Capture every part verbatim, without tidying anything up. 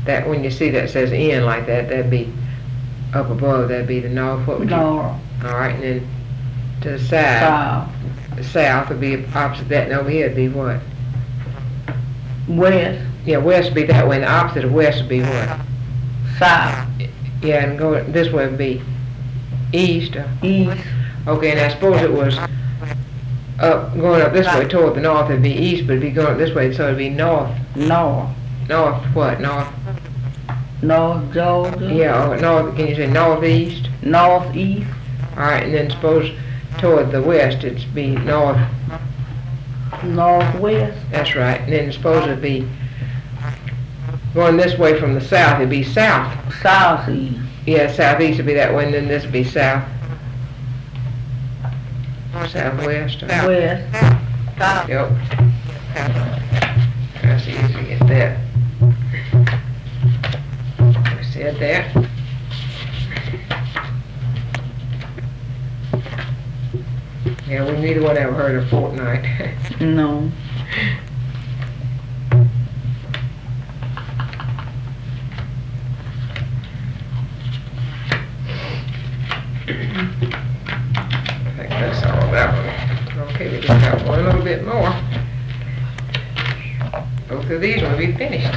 that when you see that says in like that, that'd be up above, that'd be the north. What would you? North. Alright, and then to the side, South. the south would be opposite that, and over here would be what? West. Yeah, west would be that way, and the opposite of west would be what? South. Yeah, and go this way would be east. Or, East. okay, and I suppose it was up, going up this way toward the north, it'd be east, but it'd be going up this way, so it'd be north. North. North what? North? North Georgia. Yeah, or north, can you say northeast? Northeast. Alright, and then suppose toward the west, it'd be north. Northwest. That's right, and then suppose it'd be going this way from the south, it'd be south. Southeast. Yeah, southeast would be that way, and then this would be south. Southwest. Or, West. South. yep. That's easy to get that. I said that. Yeah, we neither one ever heard of fortnight. No. I think that's all that one. Okay, we just got one little bit more. Both of these will be finished.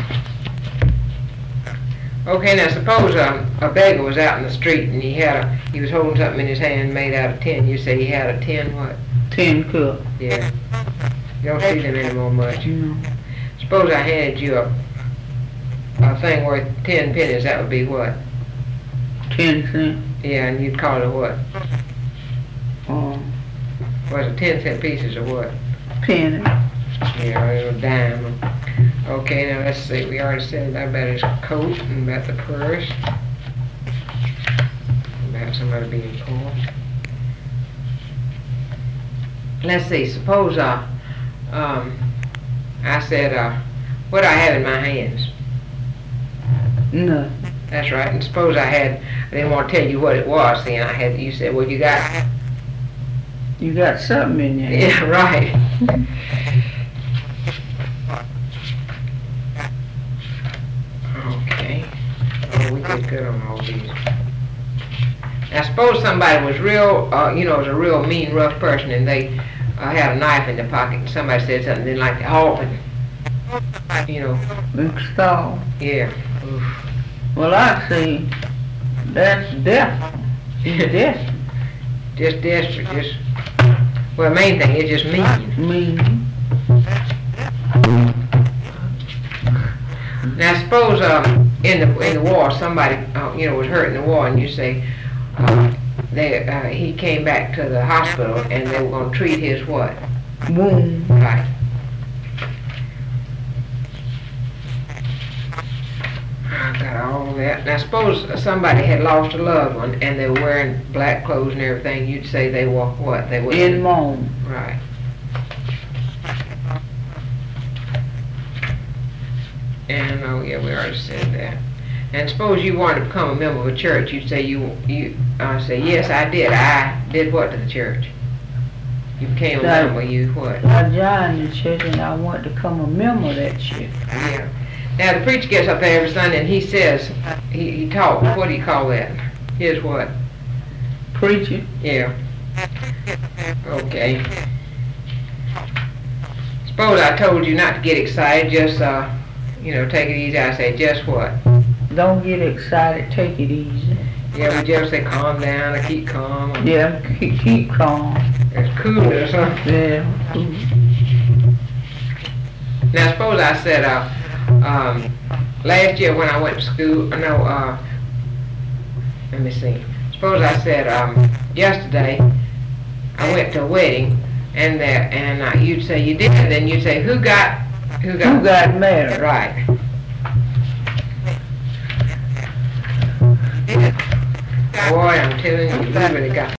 Okay, now suppose um, a beggar was out in the street and he had a, he was holding something in his hand made out of tin. You say he had a tin what? Tin cup. Yeah. You don't see them anymore much. No. Suppose I handed you a, a thing worth ten pennies, that would be what? Ten cent. Yeah, and you'd call it a what? Um, Was it ten cent pieces or what? penny. Yeah, or a dime. Okay, now let's see, we already said about his coat and about the purse. About somebody being poor. Let's see, suppose uh, um, I said, uh, what I had in my hands. No. That's right, and suppose I had, I didn't want to tell you what it was, then I had, you said, well, you got, You got something in your hand. yeah, right. Okay, oh, we did good on all these. Now suppose somebody was real, uh, you know, was a real mean, rough person, and they uh, had a knife in their pocket, and somebody said something, they didn't like to halt it. You know, Install. yeah. Oof. Well, I see. That's death. He's death. Just desperate, just, well, the main thing is just mean. Mean. Now suppose um, in the in the war somebody uh, you know was hurt in the war, and you say uh, they uh, he came back to the hospital and they were going to treat his what? Wound. Right. I got all that. Now suppose somebody had lost a loved one and they were wearing black clothes and everything. You'd say they were what? They were In moan. right. And oh yeah, we already said that. And suppose you wanted to become a member of a church, you'd say you you uh, say yes, I did. I did what to the church? You became a That- member. You what? I joined the church and I want to become a member of that church. Yeah. Now the preacher gets up there every Sunday and he says he he talks. What do you call that? His what? Preacher. Yeah. Okay. Suppose I told you not to get excited. Just uh, you know, take it easy. I say just what? Don't get excited. Take it easy. Yeah, we just say calm down or keep calm. Or Yeah. Keep, keep calm. it's cool or something. Yeah. Now suppose I said uh, um, last year when I went to school. No, uh, let me see. Suppose I said um, yesterday I went to a wedding, and there, and uh, you'd say you did, and then you'd say who got who got Who got married? right. Boy, I'm telling you, you really got